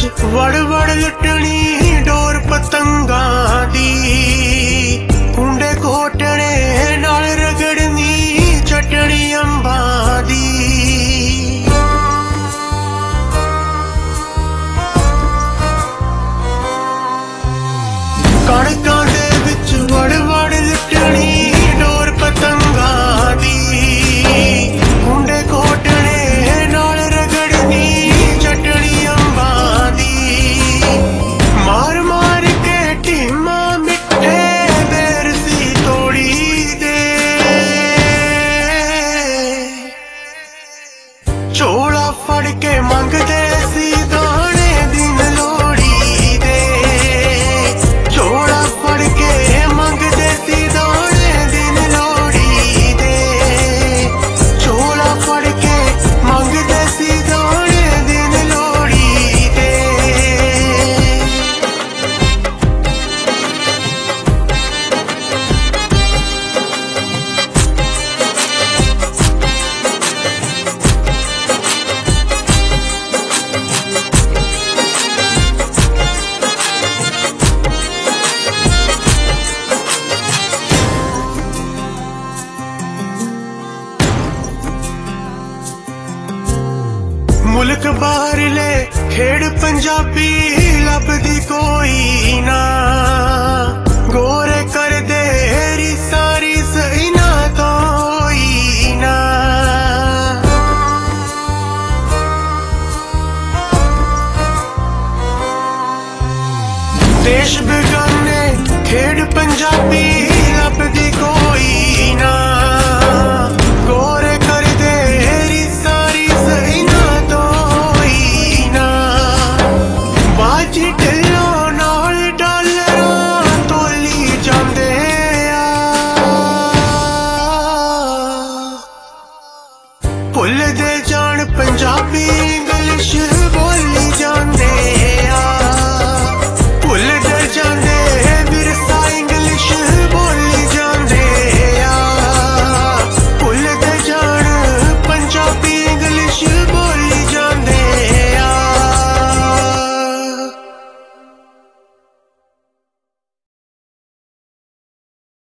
वड़ वड़ लुटनी door पतंगा दी कुंडे घोटने नाल रगड़नी चटनी अंबा दी कणकां दे विच वड़ वड़ लुटनी डोर पतंगा दी कुंडे घोटने नाल रगड़नी चटनी अंबा दी मार मार के टीमा मिठे देर सी तोड़ी दे चोला फड़ के मंगदे सी दाने दिन लोड़ी दे चोला फड़ के मंगदे सी दाने दिन लोड़ी दे चोला फड़ के मंगदे सी दाने दिन लोड़ी दे मुल्क बाहरले खेड़ पंजाबी लभदी कोई ना गोरे कर दे सारी सही ना कोई ना देश बेगाने खेड़ पंजाबी लभदी कोई ना